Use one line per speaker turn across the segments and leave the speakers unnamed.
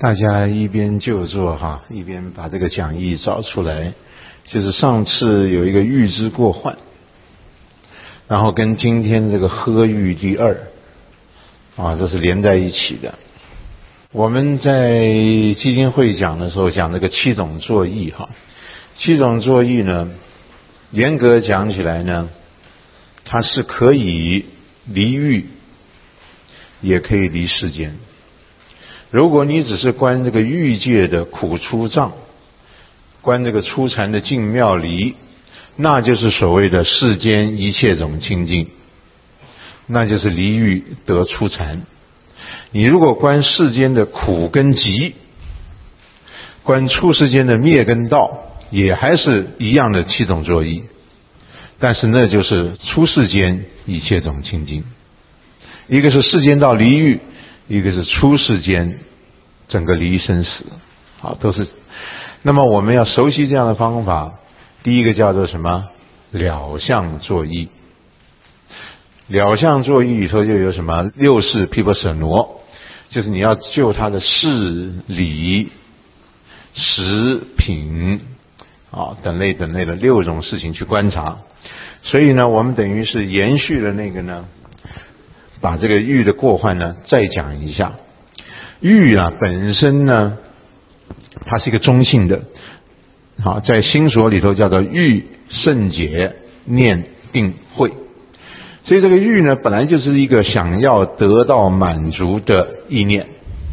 大家一边就坐哈，一边把这个讲义找出来。就是上次有一个欲之过患，然后跟今天这个呵欲第二这是连在一起的。我们在基金会讲的时候讲这个七种作意哈，七种作意呢，严格讲起来呢，它是可以离欲，也可以离世间。如果你只是观这个欲界的苦出障，观这个初禅的净妙离，那就是所谓的世间一切种清净，那就是离欲得初禅。你如果观世间的苦跟集，观出世间的灭跟道，也还是一样的七种作意，但是那就是出世间一切种清净。一个是世间道离欲，一个是出世间整个离生死，都是。那么我们要熟悉这样的方法，第一个叫做什么？了相作意。了相作意里头就有什么？六事毗婆舍那，就是你要就它的事理食品等类的六种事情去观察。所以呢，我们等于是延续了那个呢，把这个欲的过患呢再讲一下。欲本身呢，它是一个中性的，在心所里头叫做欲胜解念定慧。所以这个欲呢，本来就是一个想要得到满足的意念。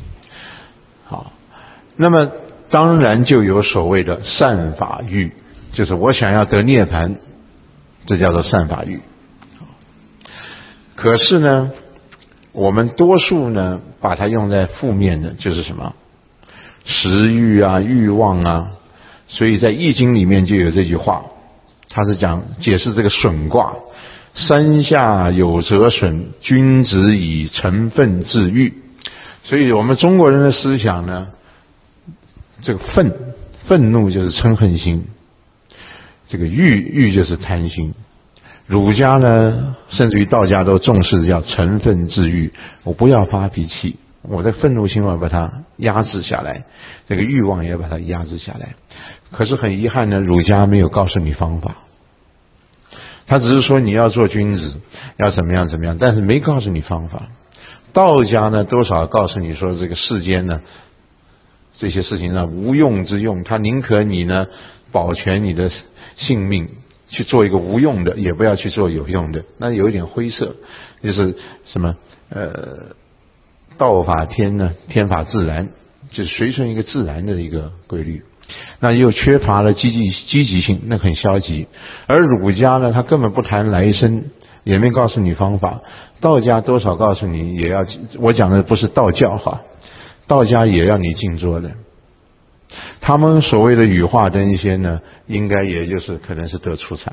那么当然就有所谓的善法欲，就是我想要得涅槃，这叫做善法欲。可是呢，我们多数呢把它用在负面的，就是什么？食欲欲望所以在易经里面就有这句话，它是解释这个损卦，山下有则损，君子以成愤治欲。所以我们中国人的思想呢，这个愤怒就是嗔恨心，这个欲就是贪心。儒家呢，甚至于道家都重视要成愤治欲，我不要发脾气，我的愤怒心要把它压制下来，这个欲望也要把它压制下来。可是很遗憾呢，儒家没有告诉你方法，他只是说你要做君子，要怎么样怎么样，但是没告诉你方法。道家呢，多少告诉你说这个世间呢，这些事情呢无用之用，他宁可你呢保全你的性命，去做一个无用的，也不要去做有用的。那有一点灰色，就是什么道法天呢，天法自然，就是随顺一个自然的一个规律。那又缺乏了积极性，那很消极。而儒家呢，他根本不谈来生，也没告诉你方法。道家多少告诉你，也要，我讲的不是道教道家也要你静坐的。他们所谓的羽化灯仙呢，应该也就是可能是得初禅。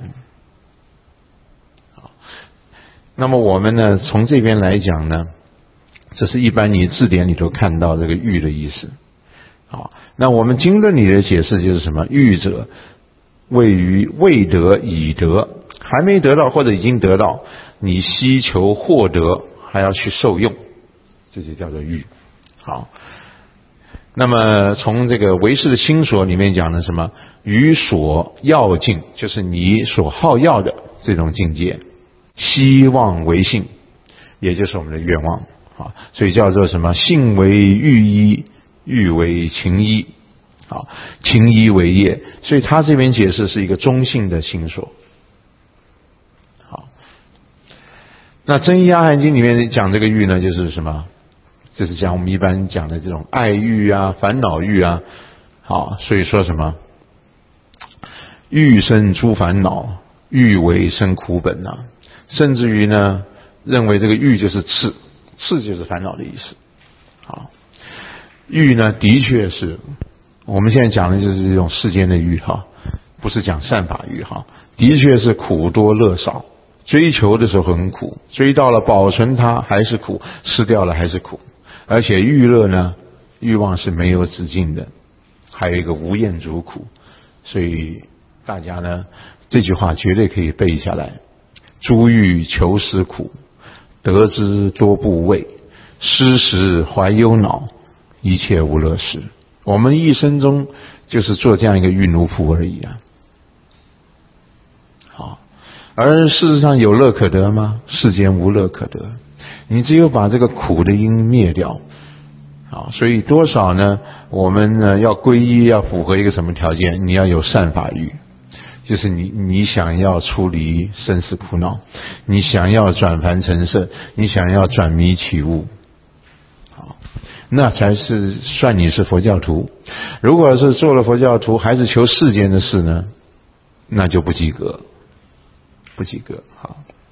那么我们呢，从这边来讲呢，这是一般你字典里头看到这个欲的意思。那我们经论里的解释就是什么？欲者位于未得已得，还没得到或者已经得到，你希求获得，还要去受用，这就叫做欲。那么从这个唯识的心所里面讲的什么？于所要境，就是你所好要的这种境界。希望为性，也就是我们的愿望。所以叫做什么？性为欲依，欲为情依，情依为业。所以他这边解释是一个中性的心所。那真一阿含经里面讲这个欲呢，就是什么？就是讲我们一般讲的这种爱欲烦恼欲所以说什么？欲生诸烦恼，欲为生苦本甚至于呢，认为这个欲就是刺就是烦恼的意思。欲呢，的确是我们现在讲的就是这种世间的欲不是讲善法欲的确是苦多乐少。追求的时候很苦，追到了保存它还是苦，失掉了还是苦。而且欲乐呢，欲望是没有止境的，还有一个无厌足苦。所以大家呢，这句话绝对可以背下来。诸欲求思苦，得之多不畏，失时怀忧恼， 一切无乐事。我们一生中就是做这样一个玉奴仆而已啊。好，而事实上有乐可得吗？世间无乐可得，你只有把这个苦的因灭掉。好，所以多少呢？我们呢要皈依，要符合一个什么条件？你要有善法欲，就是你想要出离生死苦恼，你想要转凡成圣，你想要转迷起悟，好，那才是算你是佛教徒。如果是做了佛教徒还是求世间的事呢，那就不及格，不及格。好，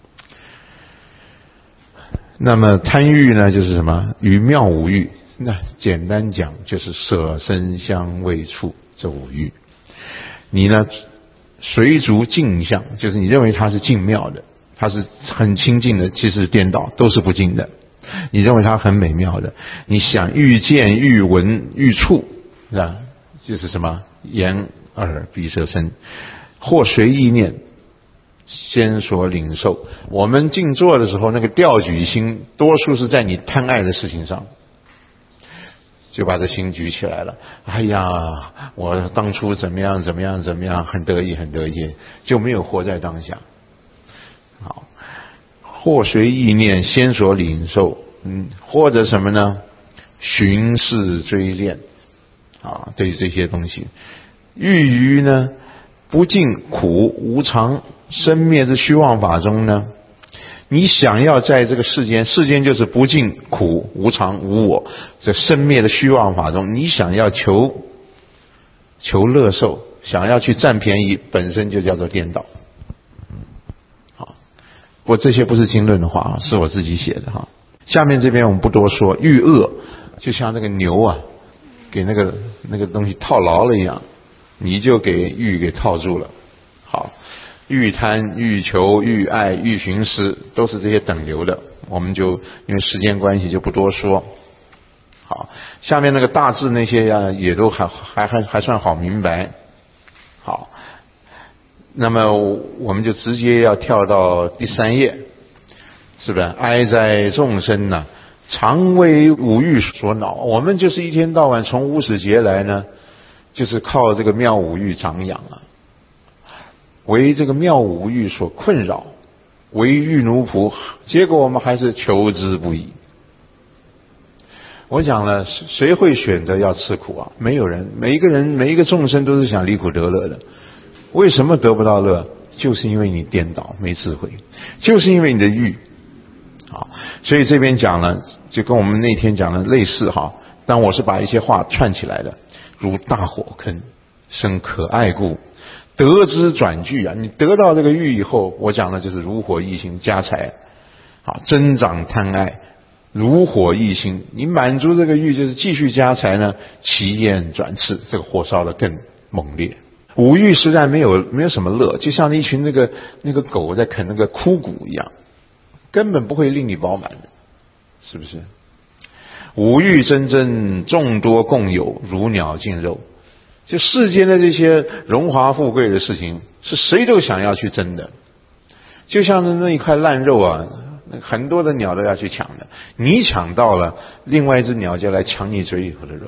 那么贪欲呢，就是什么？于妙五欲。那简单讲就是色声香味触这五欲。你呢随逐净相，就是你认为它是净妙的，它是很清净的，其实颠倒，都是不净的。你认为它很美妙的，你想欲见欲闻欲触，是吧？就是什么眼耳鼻舌身，或随意念先所领受。我们静坐的时候，那个调举心多数是在你贪爱的事情上，就把这心举起来了。哎呀，我当初怎么样怎么样怎么样，很得意很得意，就没有活在当下。好，或随意念先所领受，或者什么呢？寻视追恋啊，对于这些东西，欲于呢不尽苦无常生灭之虚妄法中呢，你想要在这个世间就是不尽苦无常无我这生灭的虚妄法中，你想要求乐受，想要去占便宜，本身就叫做颠倒。好，不过这些不是经论的话，是我自己写的哈。下面这边我们不多说，欲恶就像那个牛啊，给那个东西套牢了一样，你就给欲给套住了。好，欲贪欲求欲爱欲寻思，都是这些等流的，我们就因为时间关系就不多说。好，下面那个大致那些呀，也都还算好明白。好，那么我们就直接要跳到第3页，是不是？哀哉众生呐，常为五欲所恼。我们就是一天到晚从无始劫来呢，就是靠这个妙五欲长养啊，为这个妙五欲所困扰，为欲奴仆，结果我们还是求之不已。我讲了，谁会选择要吃苦啊？没有人，每一个众生都是想离苦得乐的。为什么得不到乐？就是因为你颠倒，没智慧，就是因为你的欲。好，所以这边讲了，就跟我们那天讲的类似哈。但我是把一些话串起来的，如大火坑，生可爱故，得之转聚啊。你得到这个欲以后，我讲的就是如火异心加财，好，增长贪爱。如火异心，你满足这个欲就是继续加财呢，其焰转炽，这个火烧得更猛烈。五欲实在没有什么乐，就像一群那个狗在啃那个枯骨一样，根本不会令你饱满的，是不是？五欲真真众多共有，如鸟尽肉。就世间的这些荣华富贵的事情，是谁都想要去争的，就像是那一块烂肉啊，很多的鸟都要去抢的，你抢到了，另外一只鸟就来抢你嘴里头的肉。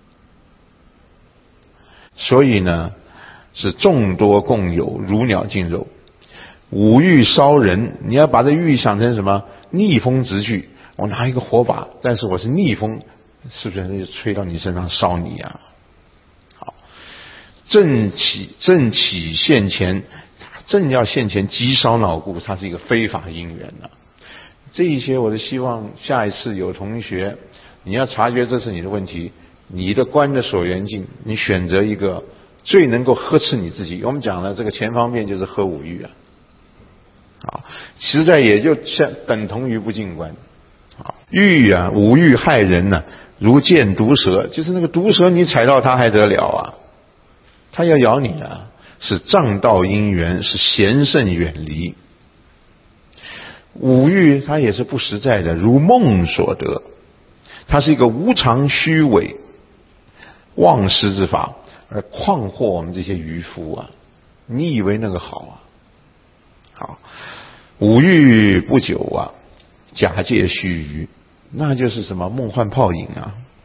所以呢，是众多共有，如鸟尽肉。五欲烧人，你要把这欲想成什么？逆风直去，我拿一个火把，但是我是逆风，是不是就吹到你身上烧你啊？好，正起现前，正要现前急烧脑故，它是一个非法因缘啊。这一些我的希望下一次有同学，你要察觉这是你的问题，你的观的所缘境，你选择一个最能够呵斥你自己。我们讲了这个前方便就是呵五欲啊，好，实在也就等同于不净观。好，欲啊，五欲害人啊，如见毒蛇，就是那个毒蛇，你踩到它还得了啊？它要咬你啊，是障道因缘，是贤圣远离。五欲它也是不实在的，如梦所得，它是一个无常虚伪妄失之法，而诳惑我们这些渔夫啊，你以为那个好啊？好，五欲不久啊，假借须臾，那就是什么梦幻泡影啊。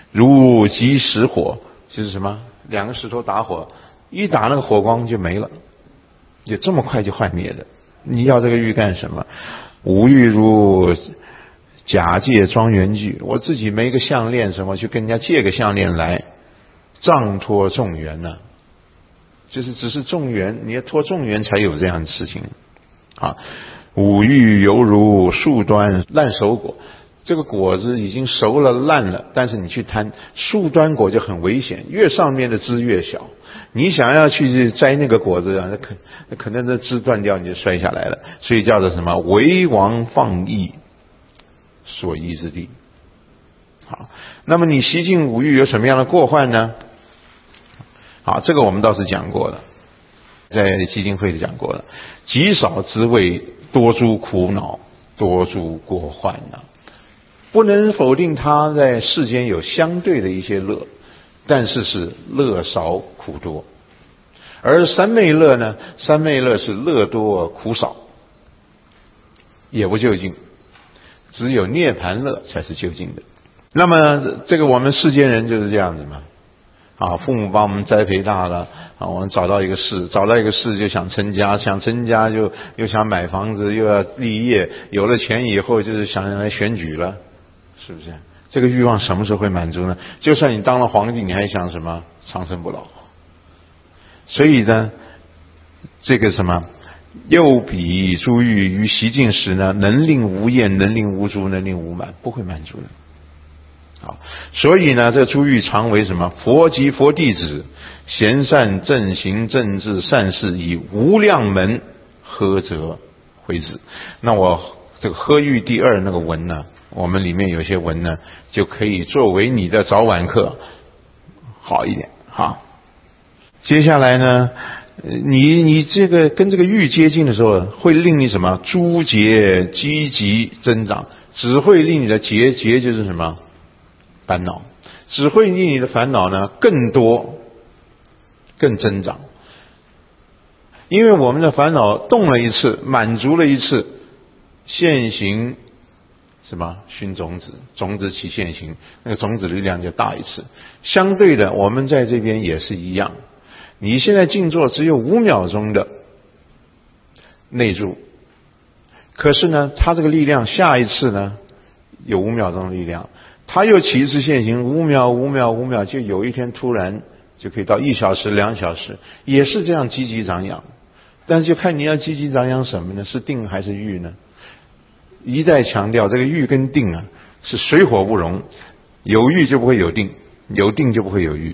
如击石火，就是什么？两个石头打火，一打那个火光就没了，就这么快就幻灭的。你要这个玉干什么？无玉如假借庄园具，我自己没个项链什么，去跟人家借个项链来，仗托众缘呢？就是只是众缘，你要托众缘才有这样的事情啊。五玉犹如树端烂熟果，这个果子已经熟了烂了，但是你去贪树端果就很危险，越上面的枝越小，你想要去摘那个果子啊，可能这枝断掉你就摔下来了，所以叫做什么？为王放逸所依之地。好，那么你习尽五欲有什么样的过患呢？好，这个我们倒是讲过了，在基金会里讲过了。极少滋味，多诸苦恼，多诸过患啊。不能否定它在世间有相对的一些乐，但是是乐少苦多。而三昧乐呢？三昧乐是乐多苦少，也不究竟，只有涅槃乐才是究竟的。那么这个我们世间人就是这样子嘛。啊，父母把我们栽培大了啊，我们找到一个事就想成家，想成家就又想买房子，又要立业，有了钱以后就是想来选举了，是不是？这个欲望什么时候会满足呢？就算你当了皇帝，你还想什么长生不老？所以呢，这个什么又比诸欲于习尽时呢，能令无厌，能令无足，能令无满，不会满足的。好，所以呢，这诸欲常为什么？佛及佛弟子，贤善正行正治善事，以无量门呵责回之。那我这个呵欲第二那个文呢，我们里面有些文呢，就可以作为你的早晚课，好一点哈。接下来呢，你这个跟这个欲接近的时候，会令你什么？诸结积极增长，只会令你的结就是什么？烦恼，只会令你的烦恼呢更多、更增长。因为我们的烦恼动了一次，满足了一次，现行什么熏种子，种子起现行，那个种子力量就大一次。相对的，我们在这边也是一样。你现在静坐只有5秒钟的内住，可是呢，它这个力量下一次呢有5秒钟的力量。他又起一次现行，5秒，就有一天突然就可以到1小时、2小时，也是这样积极长养。但是就看你要积极长养什么呢？是定还是欲呢？一再强调这个欲跟定啊是水火不容，有欲就不会有定，有定就不会有欲。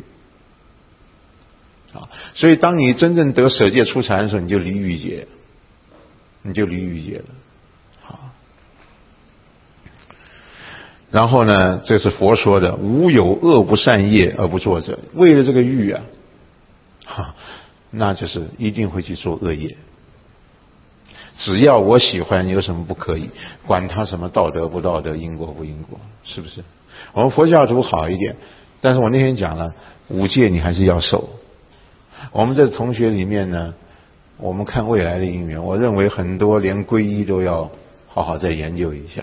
啊，所以当你真正得舍戒出禅的时候，你就离欲界了。好。然后呢，这是佛说的，无有恶不善业而不作者。为了这个欲啊，那就是一定会去做恶业。只要我喜欢，有什么不可以？管他什么道德不道德，因果不因果，是不是？我们佛教徒好一点，但是我那天讲了，5戒你还是要守。我们这同学里面呢，我们看未来的因缘，我认为很多连皈依都要好好再研究一下。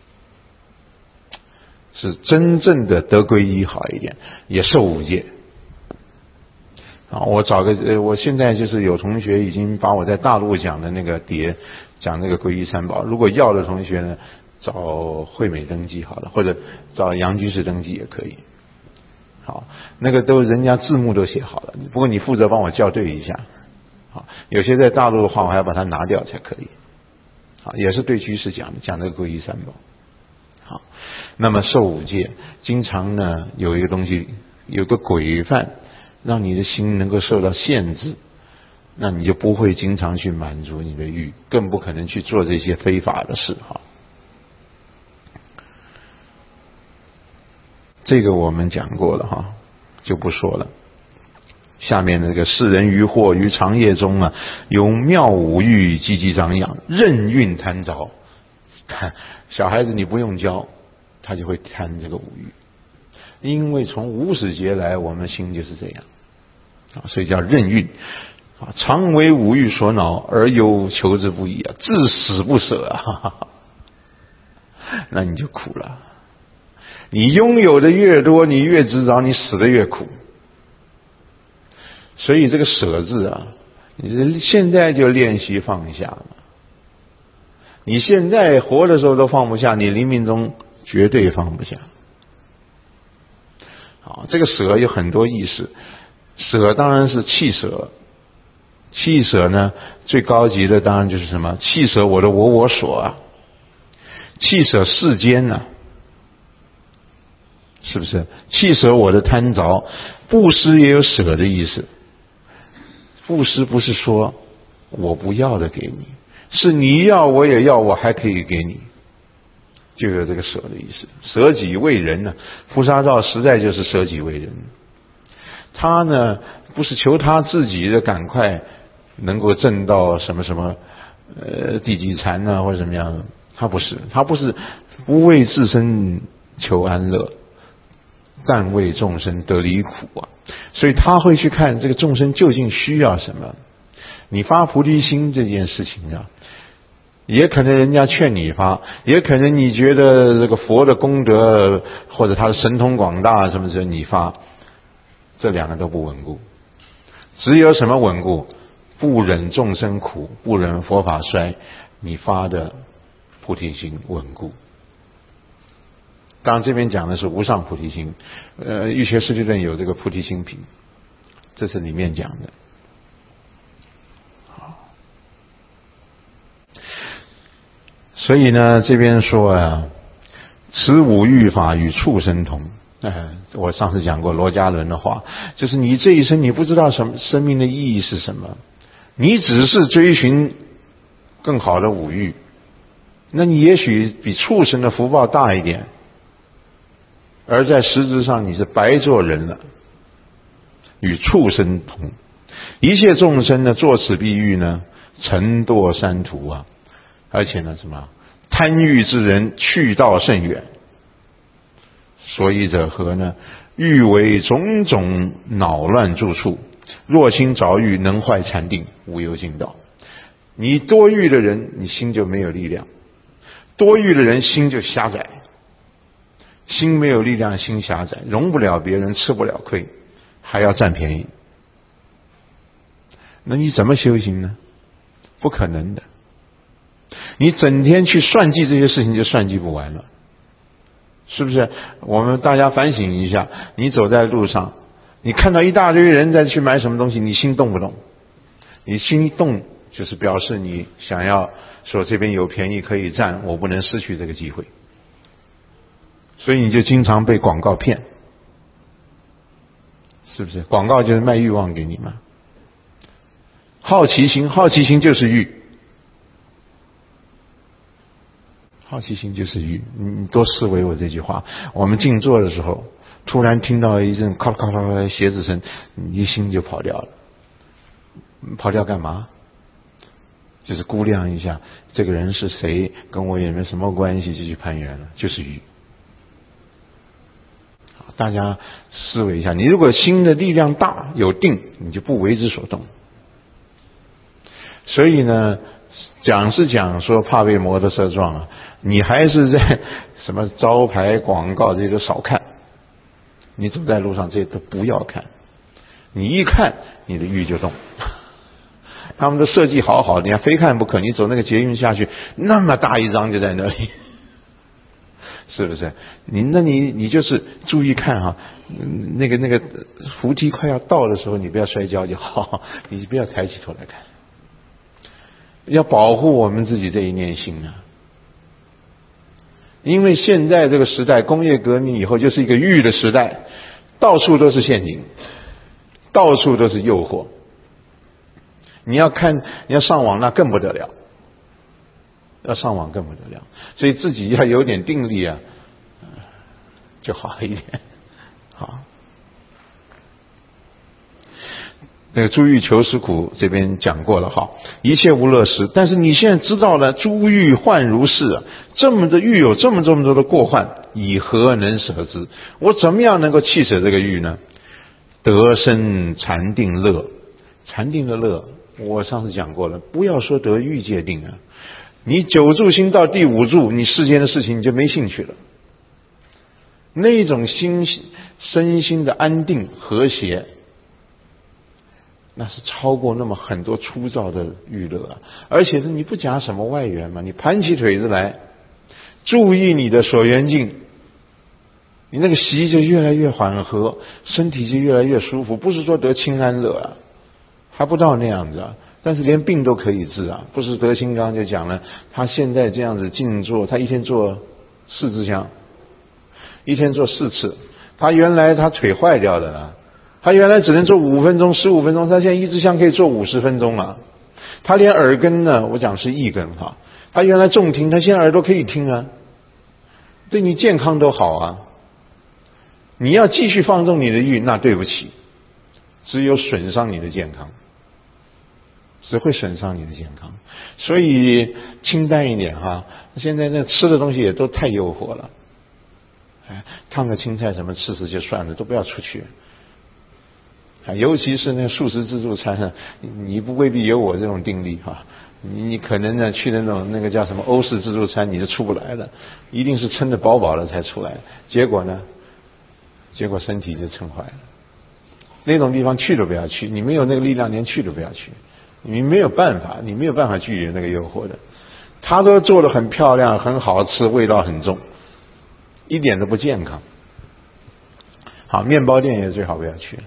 是真正的得皈依好一点，也受5戒。啊，我现在就是有同学已经把我在大陆讲的那个碟讲那个皈依三宝，如果要的同学呢，找惠美登记好了，或者找杨居士登记也可以。好，那个都人家字幕都写好了，不过你负责帮我校对一下。好，有些在大陆的话，我还要把它拿掉才可以。好，也是对居士讲这个皈依三宝。好，那么受5戒，经常呢有一个东西，有个规范，让你的心能够受到限制，那你就不会经常去满足你的欲，更不可能去做这些非法的事哈。这个我们讲过了哈，就不说了。下面这个世人于惑于长夜中啊，有妙五欲积极长养，任运贪着。看小孩子你不用教，他就会贪这个5欲，因为从无始劫来，我们心就是这样啊，所以叫任运啊，常为5欲所恼，而又求之不已啊，至死不舍啊，那你就苦了。 你拥有的越多，你越知道你死的越苦。所以这个舍字啊，你现在就练习放下嘛。你现在活的时候都放不下，你临命中绝对放不下。好，这个舍有很多意思，舍当然是弃舍，弃舍呢最高级的当然就是什么？弃舍我的我所啊，弃舍世间啊，是不是？弃舍我的贪着，布施也有舍的意思。布施不是说我不要的给你，是你要我也要，我还可以给你，就有这个舍的意思。舍己为人呢，菩萨道实在就是舍己为人。他呢不是求他自己的赶快能够证到什么什么第几禅啊或者怎么样的，他不是不为自身求安乐，但为众生得离苦啊。所以他会去看这个众生究竟需要什么。你发菩提心这件事情啊，也可能人家劝你发，也可能你觉得这个佛的功德或者他的神通广大什么时候你发，这两个都不稳固。只有什么稳固？不忍众生苦，不忍佛法衰，你发的菩提心稳固。当然这边讲的是无上菩提心，欲学世界论有这个菩提心品，这是里面讲的。好，所以呢这边说啊，此五欲法与畜生同。我上次讲过罗家伦的话，就是你这一生你不知道什么生命的意义是什么，你只是追寻更好的五欲，那你也许比畜生的福报大一点，而在实质上你是白做人了，与畜生同。一切众生呢，作此必欲呢，沉堕三途啊！而且呢，什么贪欲之人去道甚远。所以者何呢？欲为种种恼乱住处，若心着欲，能坏禅定，无有尽道。你多欲的人，你心就没有力量；多欲的人，心就狭窄。心没有力量，心狭窄，容不了别人，吃不了亏，还要占便宜。那你怎么修行呢？不可能的。你整天去算计这些事情，就算计不完了。是不是？我们大家反省一下，你走在路上，你看到一大堆人在去买什么东西，你心动不动？你心动就是表示你想要说这边有便宜可以占，我不能失去这个机会，所以你就经常被广告骗，是不是？广告就是卖欲望给你嘛。好奇心，好奇心就是欲，好奇心就是欲。你多思维我这句话。我们静坐的时候，突然听到一阵咔啦咔啦的鞋子声，你心就跑掉了。跑掉干嘛？就是估量一下这个人是谁，跟我有没有什么关系，就去攀缘了，就是欲。大家思维一下，你如果心的力量大有定，你就不为之所动。所以呢，讲是讲说怕被摩托车撞啊，你还是在什么招牌广告这些都少看，你走在路上这些都不要看，你一看你的欲就动。他们的设计好好的，你非看不可。你走那个捷运下去，那么大一张就在那里，是不是？你就是注意看哈，那个扶梯快要到的时候，你不要摔跤就好，你不要抬起头来看。要保护我们自己这一念心啊！因为现在这个时代，工业革命以后就是一个欲的时代，到处都是陷阱，到处都是诱惑。你要上网那更不得了，要上网更不得了，所以自己要有点定力啊，就好一点。好。那个诸欲求实苦这边讲过了哈，一切无乐时。但是你现在知道了，诸欲患如是啊，这么的欲有这么多的过患，以何能舍之？我怎么样能够弃舍这个欲呢？得生禅定乐，禅定的乐，我上次讲过了，不要说得欲界定啊，你九住心到第五住，你世间的事情你就没兴趣了。 那种身心的安定和谐，那是超过那么很多粗糙的娱乐啊！而且是你不讲什么外缘嘛，你盘起腿子来，注意你的所缘境，你那个息就越来越缓和，身体就越来越舒服。不是说得清安乐啊，还不到那样子啊，但是连病都可以治啊。不是德清刚就讲了，他现在这样子静坐，他一天做4支香，一天做4次。他原来他腿坏掉的了，他原来只能做5分钟、15分钟，他现在1支香可以做50分钟了。他连耳根呢，我讲是一根哈，他原来重听，他现在耳朵可以听啊，对你健康都好啊。你要继续放纵你的欲，那对不起，只有损伤你的健康，只会损伤你的健康。所以清淡一点哈，现在那吃的东西也都太诱惑了。烫个青菜什么吃吃就算了，都不要出去。尤其是那个素食自助餐，你不未必有我这种定力哈。你可能呢去那个叫什么欧式自助餐，你就出不来了，一定是撑得饱饱了才出来。结果身体就撑坏了。那种地方去都不要去，你没有那个力量，连去都不要去。你没有办法拒绝那个诱惑的。他都做得很漂亮，很好吃，味道很重，一点都不健康。好，面包店也最好不要去，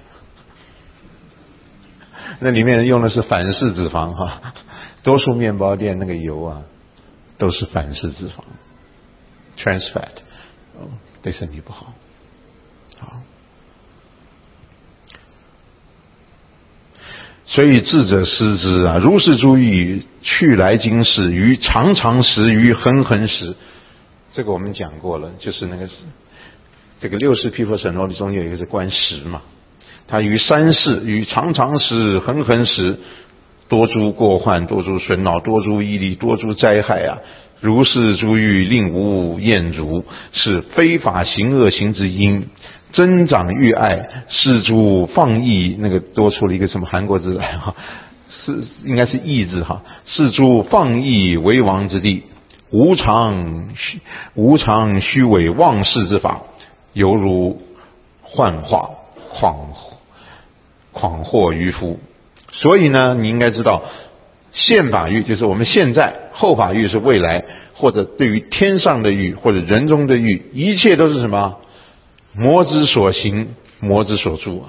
那里面用的是反式脂肪哈，多数面包店那个油啊都是反式脂肪 ，trans fat， 对身体不好。好，所以智者思之啊，如是诸欲，去来经世，于常常时，于恒恒时。这个我们讲过了，就是那个这个六世毗婆舍那里中有一个是观时嘛，他于三世，于常常时，恒恒时，多诸过患，多诸损恼，多诸疫力，多诸灾害啊！如是诸欲，令无厌足，是非法行恶行之因。增长欲爱，是诸放逸，那个多出了一个什么韩国字来哈，是应该是逸字哈，是诸放逸为王之地，无常虚伪妄事之法，犹如幻化诳惑愚夫。所以呢，你应该知道，现法欲就是我们现在，后法欲是未来，或者对于天上的欲，或者人中的欲，一切都是什么？魔之所行，魔之所住啊。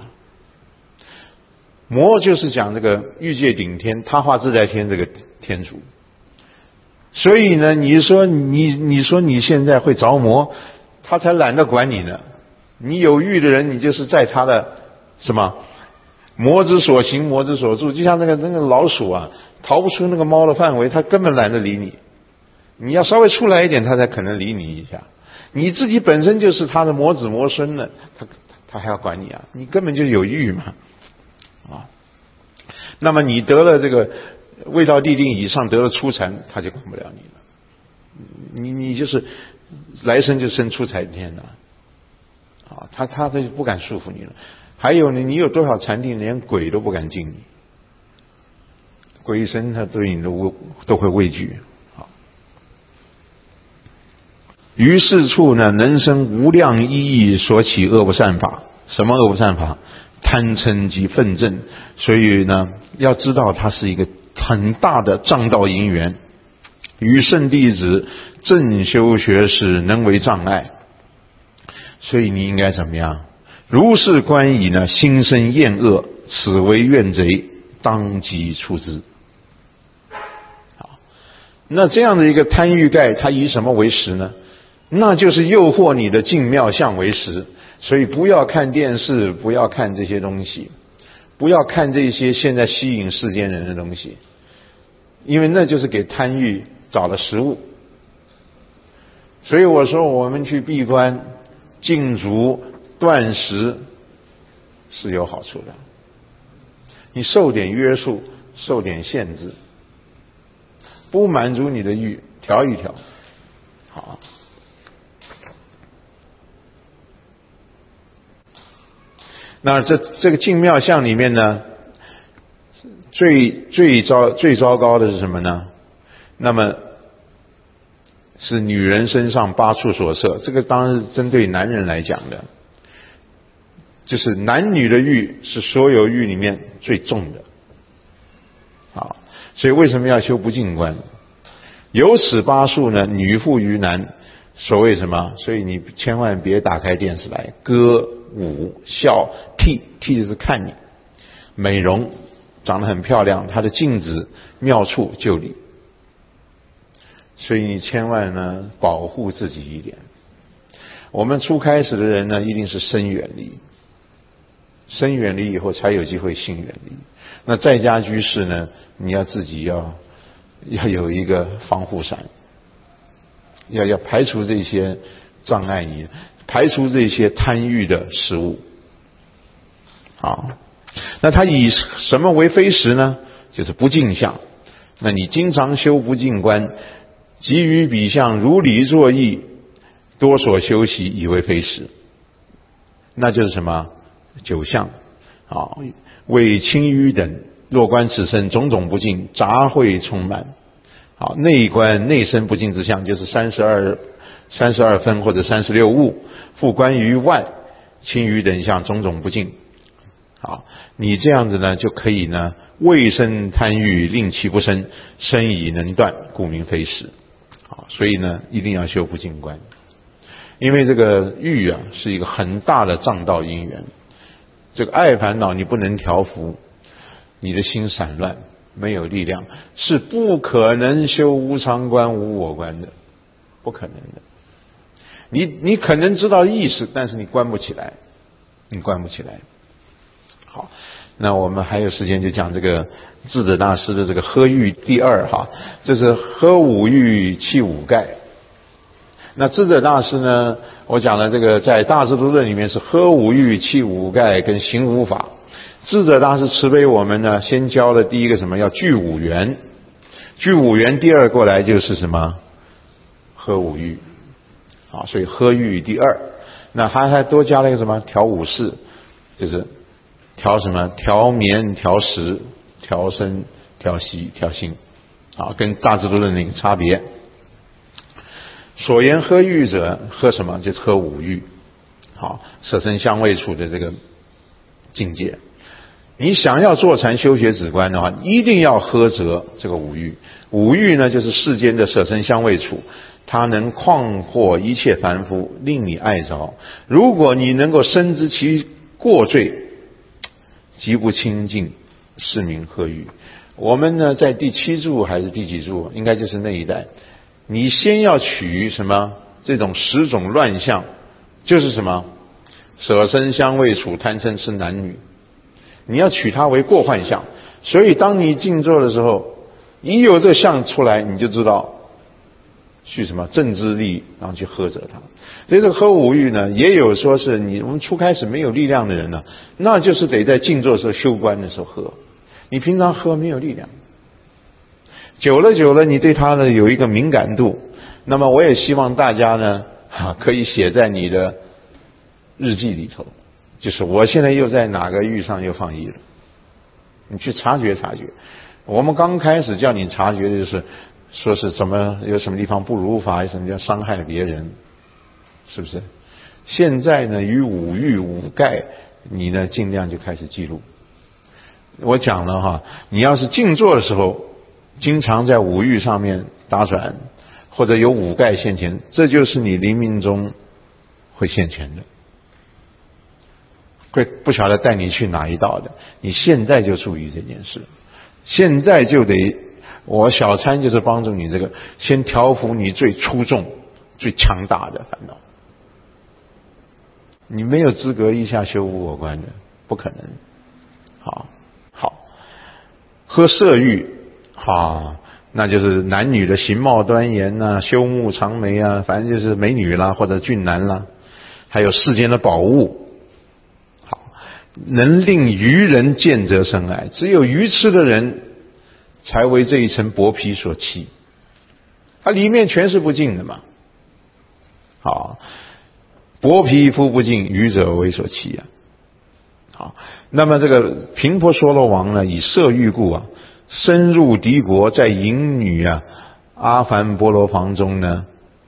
魔就是讲这个欲界顶天，他化自在天这个天主。所以呢，你说你现在会着魔，他才懒得管你呢。你有欲的人，你就是在他的什么魔之所行，魔之所住，就像那个老鼠啊，逃不出那个猫的范围，他根本懒得理你。你要稍微出来一点，他才可能理你一下。你自己本身就是他的魔子魔孙了，他还要管你啊？你根本就有欲嘛，啊。那么你得了这个未到地定以上，得了初禅，他就管不了你了。你就是来生就生出禅天了，啊，他就不敢束缚你了。还有呢，你有多少禅定，连鬼都不敢近你，鬼神他对你都会畏惧。于是处呢，能生无量意义所起恶不善法。什么恶不善法？贪嗔及愤憎。所以呢，要知道它是一个很大的障道因缘。于圣弟子正修学时，能为障碍。所以你应该怎么样？如是观已呢，心生厌恶，此为怨贼，当即除之。好，那这样的一个贪欲盖，它以什么为食呢？那就是诱惑你的净妙相为食。所以不要看电视，不要看这些东西，不要看这些现在吸引世间人的东西，因为那就是给贪欲找了食物。所以我说我们去闭关、禁足、断食是有好处的。你受点约束，受点限制，不满足你的欲，调一调，好。那这个净妙相里面呢，最糟糕的是什么呢？那么是女人身上8处所摄，这个当然是针对男人来讲的，就是男女的欲是所有欲里面最重的。好，所以为什么要修不净观？有此8术呢，女妇于男。所谓什么？所以你千万别打开电视来，歌舞笑替就是看你美容，长得很漂亮，她的镜子妙处就理。所以你千万呢保护自己一点。我们初开始的人呢，一定是身远离，身远离以后才有机会心远离。那在家居士呢，你要自己要有一个防护伞。要排除这些障碍，你排除这些贪欲的食物。好，那他以什么为非时呢？就是不净相。那你经常修不净观，急于彼相，如理作意，多所修习，以为非时。那就是什么9相。好，为轻愚等，若观此身，种种不净，杂秽充满。好，内观内身不净之相，就是32分或者36物，复观于外，轻愚等相，种种不净。好，你这样子呢，就可以呢，未生贪欲，令其不生，生已能断，故名非时。好，所以呢，一定要修不净观，因为这个欲啊，是一个很大的障道因缘。这个爱烦恼你不能调伏，你的心散乱。没有力量，是不可能修无常观、无我观的，不可能的。你可能知道意识，但是你关不起来，你关不起来。好，那我们还有时间就讲这个智者大师的这个呵欲第2哈，这是呵五欲弃五盖。那智者大师呢，我讲的这个在大智度论里面是呵五欲弃五盖跟行五法。智者大师慈悲我们呢，先教了第一个什么，要具五缘，具五缘第2过来就是什么呵五欲。好，所以呵欲第2，那还多加了一个什么调五事，就是调什么调眠、调食、调身、调息、调心。好，跟大智度论的一个差别。所言呵欲者，呵什么？就是呵五欲。好，色身香味触的这个境界。你想要坐禅修学止观的话，一定要呵责这个五欲。五欲呢，就是世间的色身香味触，它能诳惑一切凡夫，令你爱着。如果你能够深知其过罪，极不清净，是名呵欲。我们呢，在第7柱还是第几柱，应该就是那一代，你先要取什么这种10种乱象，就是什么色身香味触贪嗔痴男女，你要取它为过患相。所以当你静坐的时候，一有这相出来，你就知道去什么正知力，然后去呵责它。所以这个呵五欲呢，也有说是我们初开始没有力量的人呢，那就是得在静坐的时候修观的时候呵，你平常呵没有力量，久了你对它呢有一个敏感度。那么我也希望大家呢可以写在你的日记里头，就是我现在又在哪个欲上又放逸了，你去察觉察觉。我们刚开始叫你察觉的就是说是怎么有什么地方不如法，有什么叫伤害别人，是不是？现在呢，与五欲五盖，你呢尽量就开始记录。我讲了哈，你要是静坐的时候，经常在五欲上面打转，或者有五盖现前，这就是你临命中会现前的，会不晓得带你去哪一道的。你现在就注意这件事，现在就得，我小参就是帮助你这个，先调伏你最出众、最强大的烦恼。你没有资格一下修无我观的，不可能。好，呵色欲，那就是男女的形貌端严啊，修目长眉啊，反正就是美女啦，或者俊男啦，还有世间的宝物。好，能令愚人见则生爱，只有愚痴的人才为这一层薄皮所欺，它里面全是不净的嘛。好，薄皮肤不净，愚者为所欺啊。好，那么这个频婆娑罗王呢，以色欲故啊，深入敌国，在淫女阿梵波罗房中呢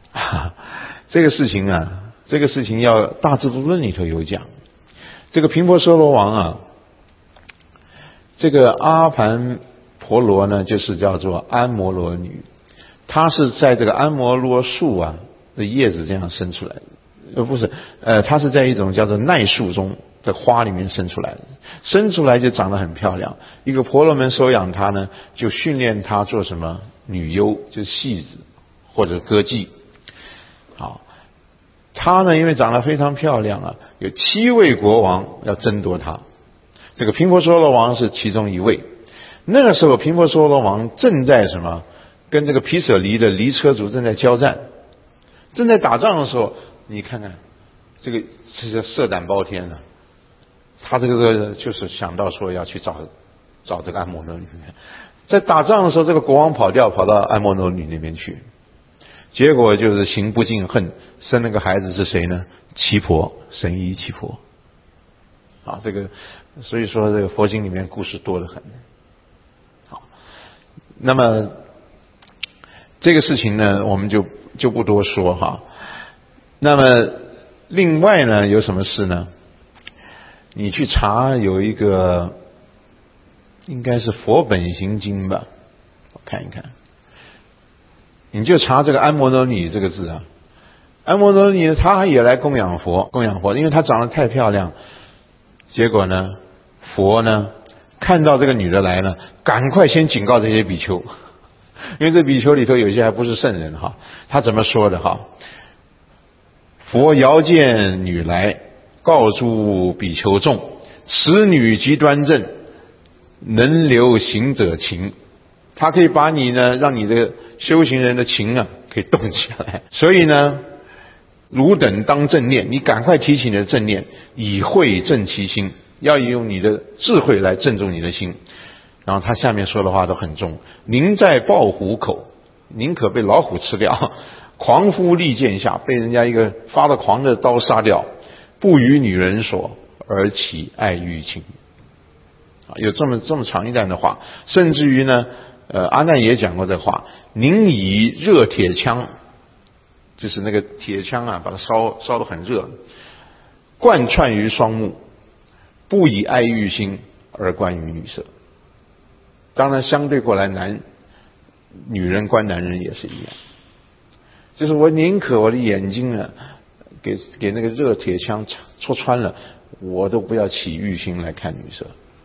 这个事情啊，这个事情要《大智度论》里头有讲。这个频婆娑罗王啊，这个阿盘婆罗呢，就是叫做安摩罗女，她是在这个安摩罗树啊的叶子这样生出来的，不是，她是在一种叫做奈树中的花里面生出来的，生出来就长得很漂亮。一个婆罗门收养她呢，就训练她做什么女优，就是戏子或者歌妓。好，她呢因为长得非常漂亮啊，有7位国王要争夺她，这个频婆娑罗王是其中一位。那个时候频婆娑罗王正在什么，跟这个毗舍离的离车族正在交战，正在打仗的时候，你看看这个色胆包天啊，他这个就是想到说要去找这个安摩罗女，在打仗的时候，这个国王跑到安摩罗女那边去，结果就是行不尽恨，生了个孩子是谁呢？奇婆，神医奇婆。啊，这个所以说这个佛经里面故事多得很。好，那么这个事情呢，我们就不多说哈。那么另外呢，有什么事呢？你去查有一个应该是佛本行经吧，我看一看，你就查这个安摩罗女这个字啊。安摩罗女她也来供养佛，因为她长得太漂亮，结果呢，佛呢看到这个女的来呢，赶快先警告这些比丘，因为这比丘里头有些还不是圣人哈。他怎么说的哈？佛遥见女来，告诸比丘众，此女极端正，能留行者情。他可以把你呢，让你这个修行人的情啊，可以动起来。所以呢，汝等当正念，你赶快提起你的正念，以慧正其心，要用你的智慧来正中你的心。然后他下面说的话都很重，宁在豹虎口，宁可被老虎吃掉，狂夫利剑下，被人家一个发了狂的刀杀掉，不与女人所，而起爱欲情。有这么长一段的话，甚至于呢，阿难也讲过这话，宁以热铁枪，就是那个铁枪啊，把它烧得很热，贯穿于双目，不以爱欲心而观于女色。当然相对过来，女人观男人也是一样，就是我宁可我的眼睛啊给那个热铁枪戳穿了，我都不要起欲心来看女色。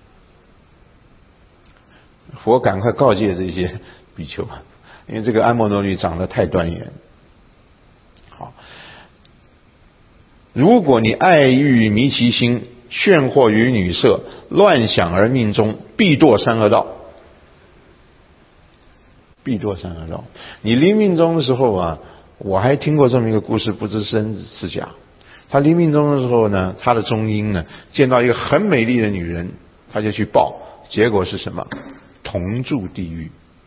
佛赶快告诫这些比丘，因为这个安摩罗女长得太端严。好，如果你爱欲迷其心，炫惑于女色，乱想而命中，必堕三恶道。必堕三恶道。你临命终的时候啊，我还听过这么一个故事，不知真是假。他临命终的时候呢，他的中阴呢见到一个很美丽的女人，他就去抱，结果是什么？同住地狱。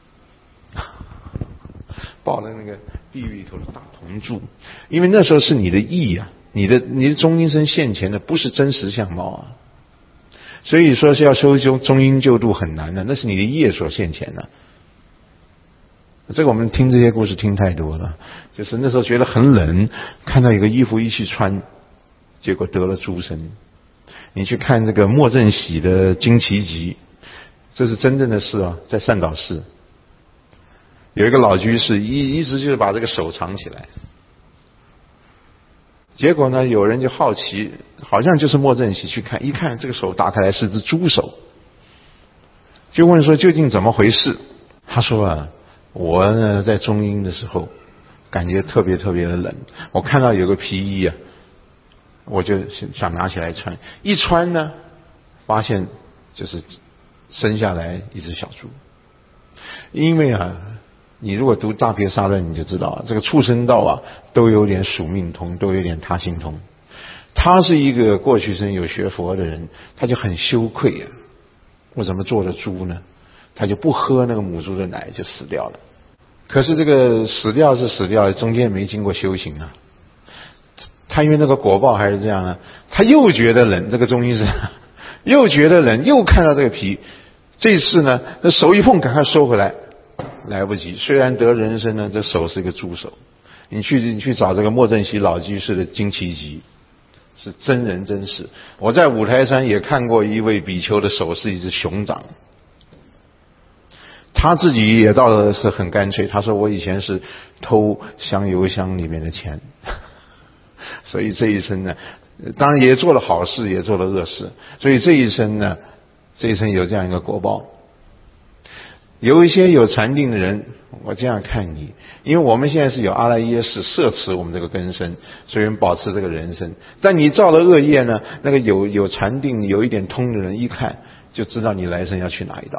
抱了那个地狱里头的大同住，因为那时候是你的意啊，你的中阴身现前的不是真实相貌啊，所以说是要修中阴救度很难的，那是你的业所现前的。这个我们听这些故事听太多了，就是那时候觉得很冷，看到有个衣服一去穿，结果得了诸身。你去看这个莫正喜的惊奇集，这是真正的事啊，在善导寺有一个老居士一直就是把这个手藏起来，结果呢有人就好奇，好像就是莫正喜去看，一看这个手打开来是只猪手，就问说究竟怎么回事。他说啊，我呢在中阴的时候感觉特别的冷，我看到有个皮衣啊，我就想拿起来穿，一穿呢发现就是生下来一只小猪。因为啊，你如果读大毗沙论你就知道，这个畜生道啊都有点属命通，都有点他心通。他是一个过去生有学佛的人，他就很羞愧啊，我怎么做的猪呢？他就不喝那个母猪的奶就死掉了。可是这个死掉是死掉了，中间没经过修行啊。他因为那个果报还是这样啊，他又觉得冷，这个中医是又觉得冷，又看到这个皮，这次呢那手一碰赶快收回来，来不及。虽然得人身呢，这手是一个猪手， 你去找这个莫正熙老居士的《惊奇集》，是真人真事。我在五台山也看过一位比丘的手是一只熊掌，他自己也倒的是很干脆，他说我以前是偷香油箱里面的钱，所以这一生呢，当然也做了好事，也做了恶事，所以这一生呢，这一生有这样一个果报。有一些有禅定的人，我这样看你，因为我们现在是有阿赖耶识摄持我们这个根身，所以我们保持这个人身。但你造了恶业呢，那个有禅定有一点通的人一看就知道你来生要去哪一道，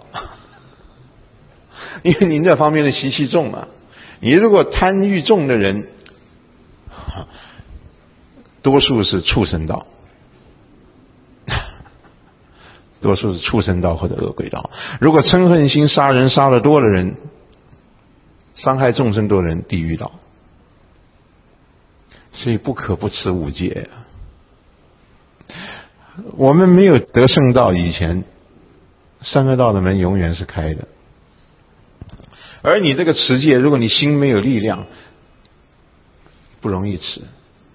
因为你这方面的习气重啊。你如果贪欲重的人，多数是畜生道，多数是畜生道或者恶鬼道。如果嗔恨心杀人杀得多的人，伤害众生多的人，地狱道。所以不可不持五戒啊。我们没有得圣道以前，三恶道的门永远是开的。而你这个持戒，如果你心没有力量，不容易持。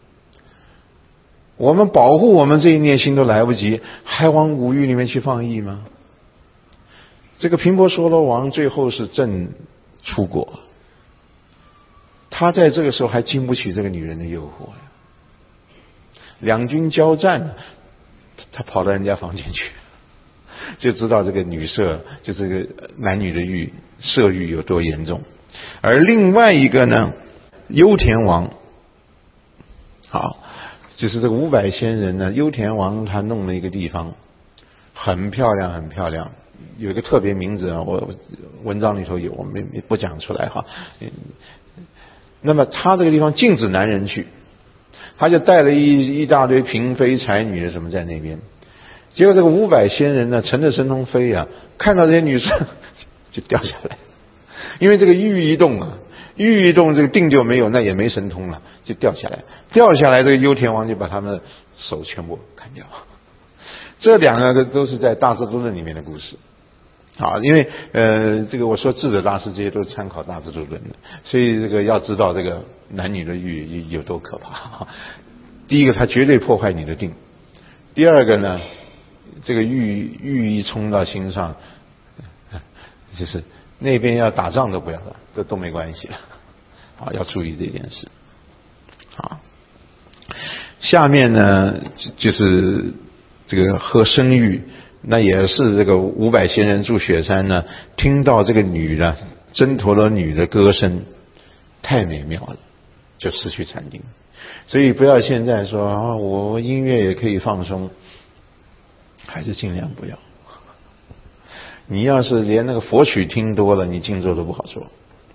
我们保护我们这一念心都来不及，还往五欲里面去放逸吗？这个频婆娑罗王最后是正出国，他在这个时候还经不起这个女人的诱惑呀。两军交战，他跑到人家房间去，就知道这个女色，就这个男女的色欲有多严重。而另外一个呢，优田王，好，就是这个500仙人呢，优田王他弄了一个地方，很漂亮，很漂亮，有一个特别名字啊，我文章里头有，我们不讲出来哈。那么他这个地方禁止男人去，他就带了一大堆嫔妃才女的什么在那边。结果这个500仙人呢，乘着神通飞啊，看到这些女生就掉下来，因为这个欲一动啊，欲一动这个定就没有，那也没神通了，就掉下来。掉下来，这个优田王就把他们的手全部砍掉。这两个都是在《大智度论》里面的故事。好，因为这个我说智者大师这些都是参考《大智度论》的，所以这个要知道这个男女的欲有多可怕。第一个，它绝对破坏你的定；第二个呢，这个欲一冲到心上，就是那边要打仗都不要了，都没关系了。好，要注意这件事。好，下面呢就是这个喝生玉。那也是这个500仙人住雪山呢，听到这个女的真陀罗女的歌声太美妙了，就失去禅定。所以不要现在说啊，我音乐也可以放松，还是尽量不要。你要是连那个佛曲听多了，你静坐都不好做，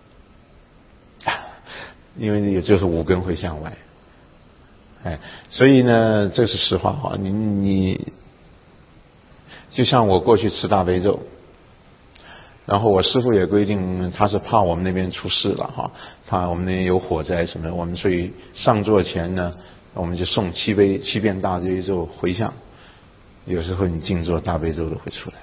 因为也就是五根会向外。所以呢，这是实话哈。你就像我过去持大悲咒，然后我师父也规定，他是怕我们那边出事了哈，怕我们那边有火灾什么的，我们所以上座前呢，我们就诵7遍大悲咒回向。有时候你静坐大悲咒都会出来。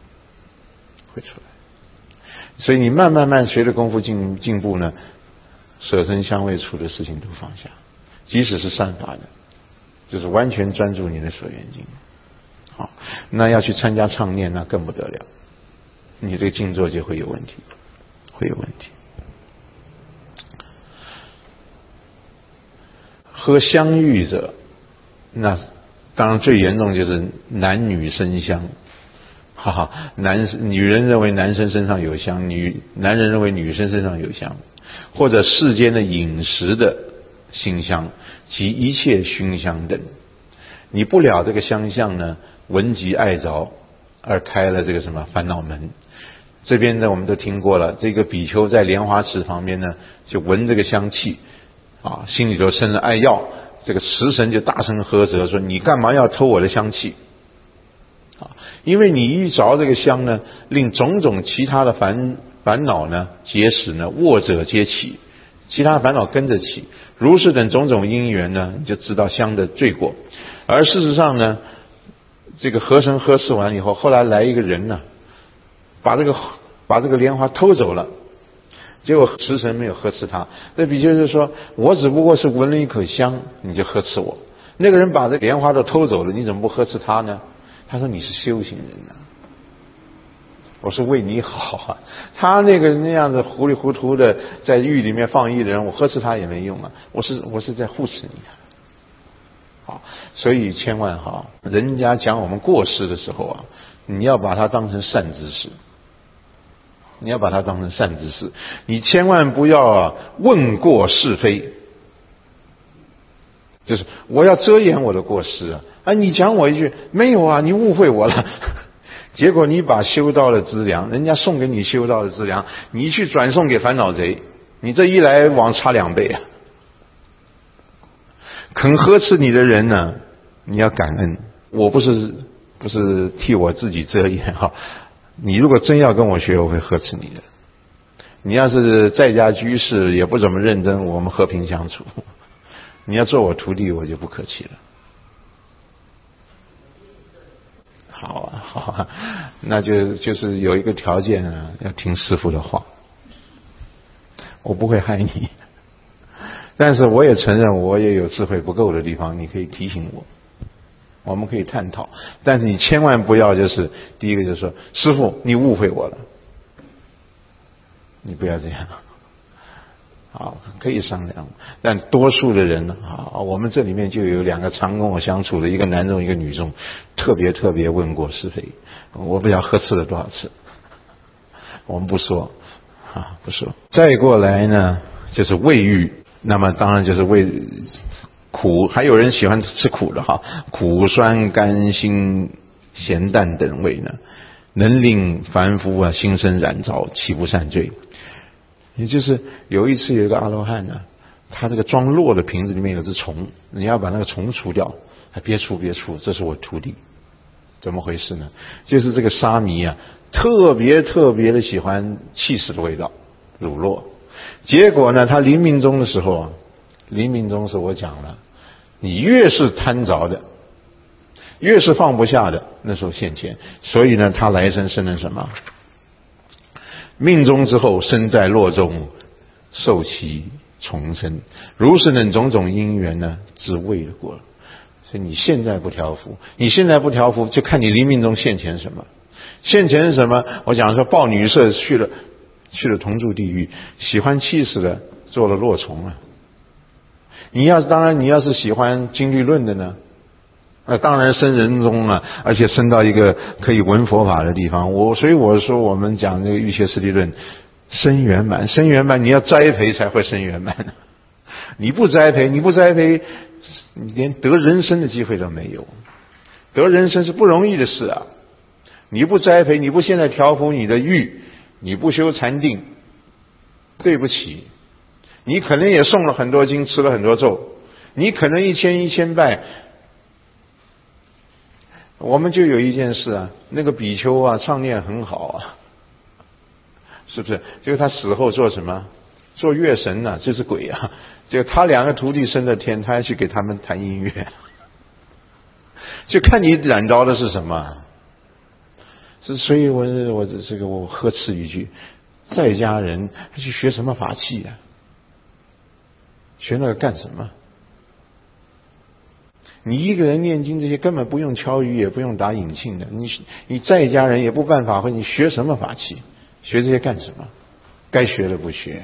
所以你慢慢随着功夫进步呢，舍身香味触的事情都放下，即使是善法的，就是完全专注你的所缘境。好，那要去参加唱念，那更不得了，你这个静坐就会有问题。喝香玉者，那当然最严重就是男女生香。女人认为男生身上有香，男人认为女生身上有香，或者世间的饮食的馨香及一切熏香等，你不了这个香相呢，闻及爱着而开了这个什么烦恼门。这边呢我们都听过了，这个比丘在莲花池旁边呢，就闻这个香气啊，心里头生了爱要，这个池神就大声呵责说：你干嘛要偷我的香气？因为你一着这个香呢，令种种其他的烦恼呢结使呢，恶者皆起，其他的烦恼跟着起。如是等种种因缘呢，你就知道香的罪过。而事实上呢，这个和神呵斥完以后，后来来一个人呢，把这个莲花偷走了。 结果食神没有呵斥他，这比就是说我只不过是闻了一口香，你就呵斥我。那个人把这莲花都偷走了，你怎么不呵斥他呢？他说你是修行人啊，我是为你好啊。他那样子糊里糊涂的在狱里面放逸的人，我呵斥他也没用啊，我是在护持你啊。好，所以千万人家讲我们过失的时候啊，你要把它当成善知识。你要把它当成善知识，你千万不要问过是非，就是我要遮掩我的过失你讲我一句没有啊，你误会我了，结果你把修道的资粮，人家送给你修道的资粮，你去转送给烦恼贼，你这一来往差2倍啊！肯呵斥你的人呢，你要感恩。我不是替我自己遮掩你如果真要跟我学，我会呵斥你的。你要是在家居士也不怎么认真，我们和平相处。你要做我徒弟，我就不客气了。好啊，那就是有一个条件啊，要听师父的话。我不会害你，但是我也承认我也有智慧不够的地方，你可以提醒我。我们可以探讨，但是你千万不要就是第一个就是说师父你误会我了，你不要这样。好，可以商量，但多数的人我们这里面就有2个常跟我相处的，一个男众一个女众，特别问过是非，我不知道呵斥了多少次，我们不说不说。再过来呢就是味欲，那么当然就是味苦，还有人喜欢吃苦的苦酸甘辛咸淡等味呢，能令凡夫心生染着，岂不善罪？也就是有一次有一个阿罗汉呢，他这个装落的瓶子里面有只虫，你要把那个虫除掉，还别出，这是我徒弟。怎么回事呢？就是这个沙弥特别的喜欢气死的味道，乳酪。结果呢，他临命终的时候临命终时我讲了，你越是贪着的，越是放不下的，那时候现前。所以呢，他来生了什么？命终之后，身在落中，受其重生。如是等种种因缘呢，之谓的过了。所以你现在不调伏，就看你临命中现前什么。现前是什么？我讲说抱女色去了同住地狱，喜欢气死的做了落虫当然你要是喜欢经律论的呢，当然生人中而且生到一个可以闻佛法的地方。所以我说我们讲这个欲切斯地论，生圆满，你要栽培才会生圆满。你不栽培，你连得人生的机会都没有。得人生是不容易的事啊！你不栽培，你不现在调伏你的欲，你不修禅定，对不起，你可能也诵了很多经，吃了很多咒，你可能一千拜。我们就有一件事那个比丘唱念很好是不是？结果他死后做什么？做乐神这是鬼结果他2个徒弟升了天，他要去给他们弹音乐，就看你染着的是什么。所以我呵斥一句，在家人去学什么法器学那个干什么？你一个人念经这些根本不用敲鱼，也不用打引磬的，你在家人也不办法会，你学什么法器？学这些干什么？该学的不学。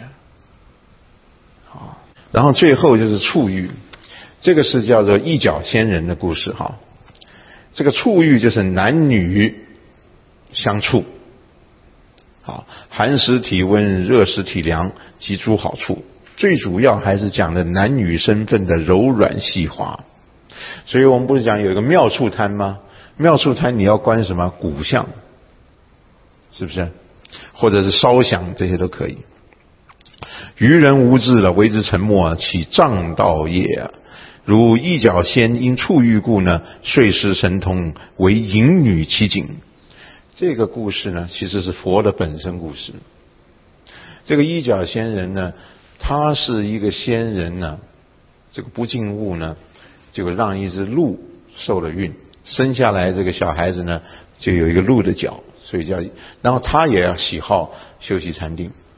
然后最后就是触欲，这个是叫做一角仙人的故事这个触欲就是男女相处，寒食体温，热食体凉及诸好处，最主要还是讲的男女身份的柔软细滑。所以我们不是讲有一个妙处贪吗？妙处贪你要观什么？骨相，是不是？或者是烧想，这些都可以。愚人无智了，为之沉默，起障道业如一角仙因触欲故呢，遂失神通，为淫女其景。这个故事呢，其实是佛的本身故事。这个一角仙人呢，他是一个仙人呢，这个不净物呢，就让一只鹿受了孕，生下来这个小孩子呢，就有一个鹿的脚，所以然后他也要喜好修习禅定。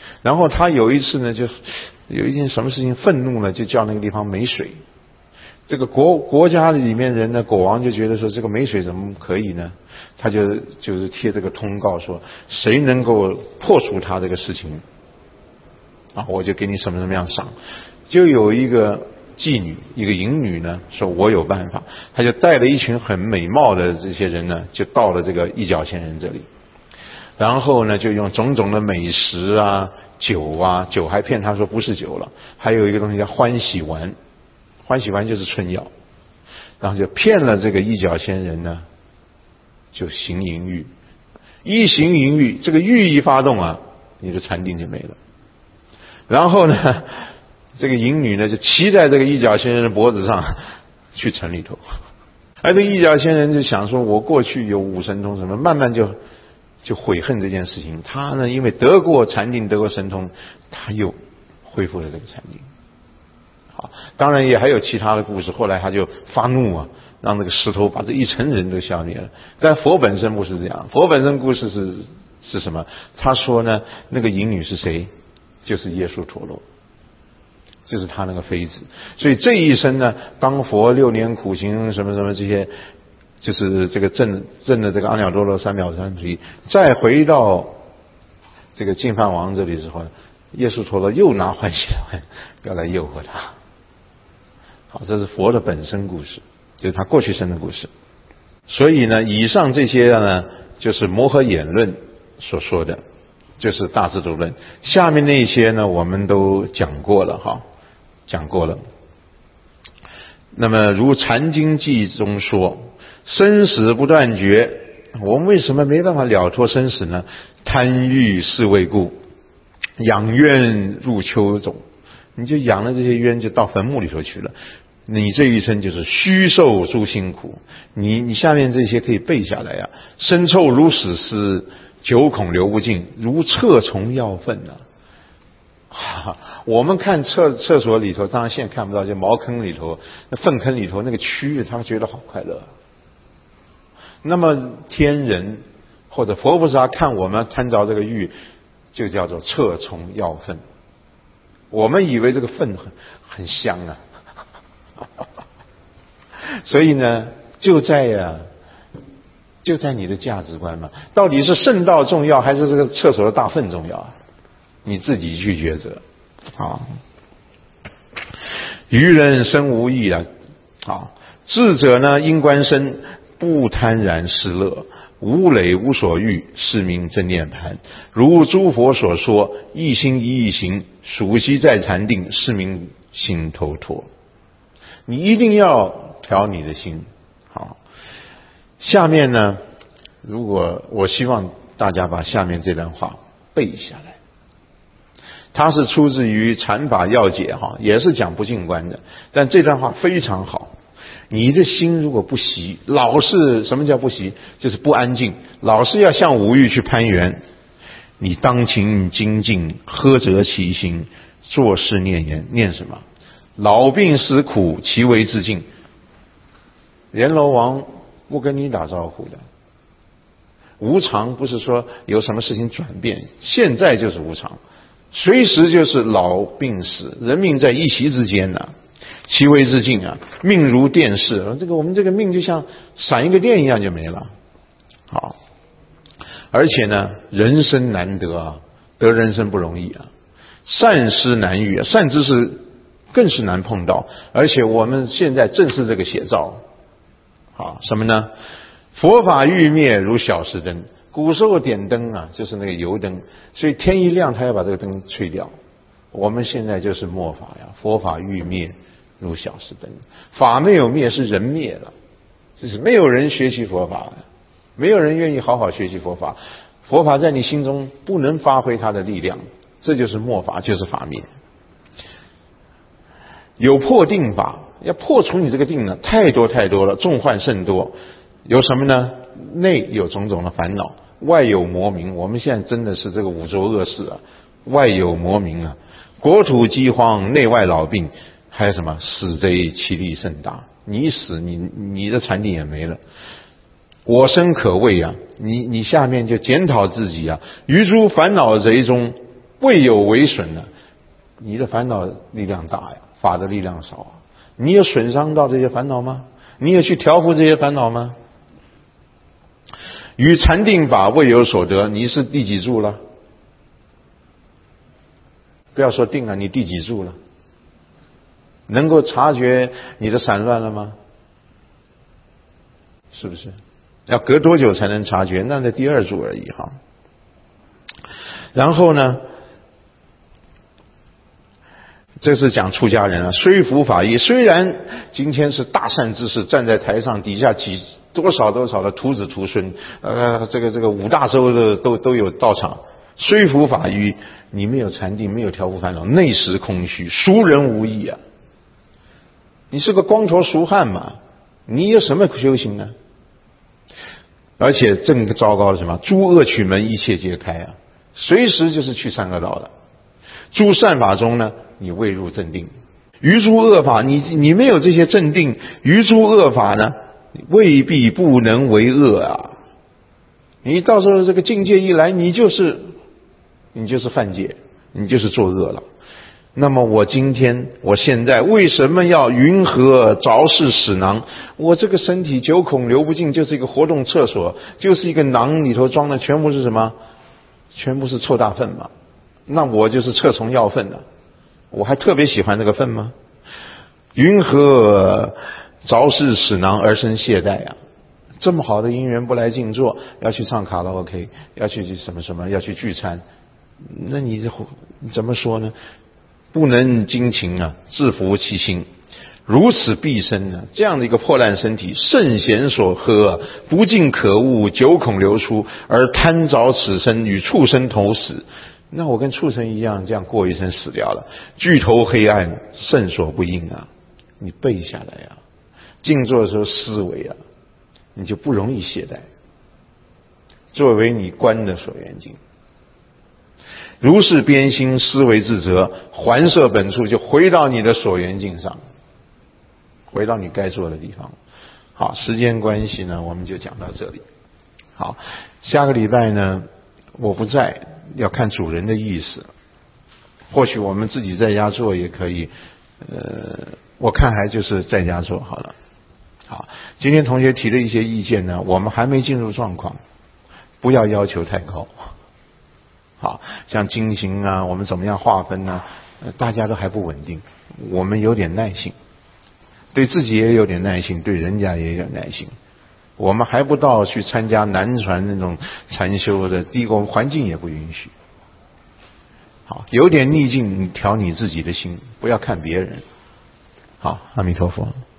然后他有一次呢，就有一件什么事情愤怒了，就叫那个地方没水。这个国家里面人呢，国王就觉得说这个没水怎么可以呢？他就是贴这个通告说，谁能够破除他这个事情啊，我就给你什么什么样赏。就有一个妓女，一个淫女呢，说我有办法，他就带了一群很美貌的这些人呢，就到了这个一脚仙人这里，然后呢，就用种种的美食啊、酒啊，酒还骗他说不是酒了，还有一个东西叫欢喜丸，欢喜丸就是春药，然后就骗了这个一脚仙人呢，就行淫欲，一行淫欲，这个欲一发动啊，你的禅定就没了。然后呢，这个淫女呢就骑在这个一脚仙人的脖子上去城里头，而这个一脚仙人就想说，我过去有五神通什么，慢慢就悔恨这件事情。他呢，因为得过禅定，得过神通，他又恢复了这个禅定。好，当然也还有其他的故事。后来他就发怒啊，让那个石头把这一城人都消灭了。但佛本身不是这样，佛本身故事是什么？他说呢，那个淫女是谁？就是耶稣陀罗，就是他那个妃子。所以这一生呢，当佛6年苦行什么什么这些，就是这个证的这个阿耨多罗三藐三菩提，再回到这个净饭王这里之后，耶稣陀罗又拿欢喜丸要来诱惑他。好，这是佛的本身故事，就是他过去生的故事。所以呢，以上这些呢，就是摩诃衍论所说的，就是大智度论。下面那些呢，我们都讲过了哈，讲过了。那么如禅经记中说，生死不断绝，我们为什么没办法了脱生死呢？贪欲是为故，养冤入丘种，你就养了这些冤，就到坟墓里头去了。你这一生就是虚受诸辛苦。你下面这些可以背下来啊。身臭如死尸，久恐流不尽，如厕虫要粪啊。我们看厕所里头，当然现在看不到，就茅坑里头、那粪坑里头那个蛆，他觉得好快乐。那么天人或者佛菩萨看我们贪着这个欲，就叫做厕虫要粪。我们以为这个粪很香啊。所以呢，就在你的价值观嘛，到底是圣道重要，还是这个厕所的大粪重要啊？你自己去抉择。好，愚人生无益啊。好，智者呢，因观身，不贪然失乐，无累无所欲，是名真涅盘。如诸佛所说，一心一意行，属悉在禅定，是名心头脱。你一定要调你的心。好，下面呢，如果我希望大家把下面这段话背下来，它是出自于禅法要解哈，也是讲不净观的，但这段话非常好。你的心如果不习，老是什么叫不习？就是不安静，老是要向五欲去攀缘。你当勤精进，呵责其心，做事念言，念什么？老病死苦，其为自尽。阎罗王不跟你打招呼的。无常不是说有什么事情转变，现在就是无常，随时就是老病死，人命在一息之间啊。其为自尽啊，命如电视，我们这个命就像闪一个电一样就没了。好，而且呢，人生难得啊，得人生不容易啊，善施难遇啊，善知识更是难碰到，而且我们现在正是这个写照。好，什么呢？佛法欲灭如小时灯。古时候点灯啊，就是那个油灯，所以天一亮，他要把这个灯吹掉。我们现在就是末法呀，佛法欲灭如小时灯。法没有灭，是人灭了，就是没有人学习佛法，没有人愿意好好学习佛法，佛法在你心中不能发挥它的力量，这就是末法，就是法灭。有破定法，要破除你这个定呢，太多太多了，众患甚多。有什么呢？内有种种的烦恼，外有魔名。我们现在真的是这个五浊恶世啊，外有魔名啊，国土饥荒，内外老病，还有什么死贼其力甚大。你一死，你的禅定也没了。我生可畏啊，你下面就检讨自己啊，于诸烦恼贼中， 未有为损呢，你的烦恼力量大呀，法的力量少啊。你有损伤到这些烦恼吗？你有去调伏这些烦恼吗？于禅定法未有所得，你是第几住了？不要说定了，你第几住了？能够察觉你的散乱了吗？是不是？要隔多久才能察觉？那在第二住而已哈。然后呢，这是讲出家人啊，虽服法义，虽然今天是大善之士，站在台上，底下多少的徒子徒孙，这个五大洲的都有到场。虽服法义，你没有禅定，没有调伏烦恼，内实空虚，俗人无益啊！你是个光头俗汉嘛，你有什么修行呢？而且更糟糕的是什么？诸恶趣门一切皆开啊，随时就是去善恶道的。诸善法中呢，你未入正定；于诸恶法，你没有这些正定，于诸恶法呢，未必不能为恶啊！你到时候这个境界一来，你就是犯戒，你就是作恶了。那么我现在为什么要云何着是屎囊？我这个身体九孔流不尽，就是一个活动厕所，就是一个囊里头装的全部是什么？全部是臭大粪嘛。那我就是厕虫要粪了，我还特别喜欢这个粪吗？云何着是屎囊而生懈怠啊？这么好的因缘不来静坐，要去唱卡拉 OK， 要去什么，要去聚餐，那你怎么说呢？不能精勤啊，制服其心，如此毕生呢，这样的一个破烂身体，圣贤所喝，不尽可恶，九孔流出，而贪着此身，与畜生同死。那我跟畜生一样，这样过一生死掉了，巨头黑暗，圣所不应啊！你背下来啊，静坐的时候思维啊，你就不容易懈怠。作为你观的所缘境。如是边心思维自责，还摄本处，就回到你的所缘境上，回到你该做的地方。好，时间关系呢，我们就讲到这里。好，下个礼拜呢，我不在，要看主人的意思。或许我们自己在家做也可以，我看还就是在家做好了。好，今天同学提的一些意见呢，我们还没进入状况，不要要求太高。好，像经行啊，我们怎么样划分呢？大家都还不稳定，我们有点耐性，对自己也有点耐性，对人家也有点耐心。我们还不到去参加南传那种禅修的，第一个我们环境也不允许。好，有点逆境，你调你自己的心，不要看别人。好，阿弥陀佛。